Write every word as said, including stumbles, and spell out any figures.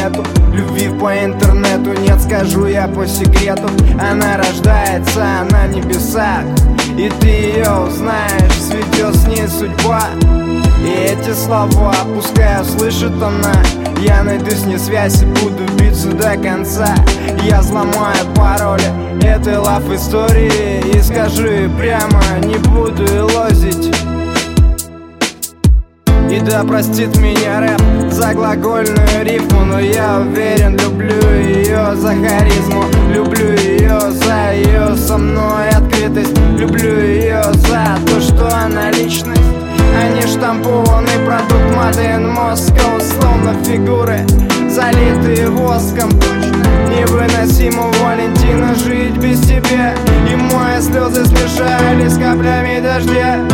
нету любви по интернету, нет, скажу я по секрету. Она рождается на небесах, и ты ее узнаешь, сведет с ней судьба. И эти слова, пускай услышит она, я найду с ней связь и буду биться до конца. Я взломаю пароли этой лав-истории и скажу ей прямо, не буду и лозить. И да простит меня рэп за глагольную рифму, но я уверен, люблю ее за харизму, люблю ее за ее со мной открытость, люблю ее за то, что она личность, а не штампованный продукт Made in Moscow. Словно фигуры, залитые воском. Невыносимо, Валентина, жить без тебя, и мои слезы смешались с каплями дождя.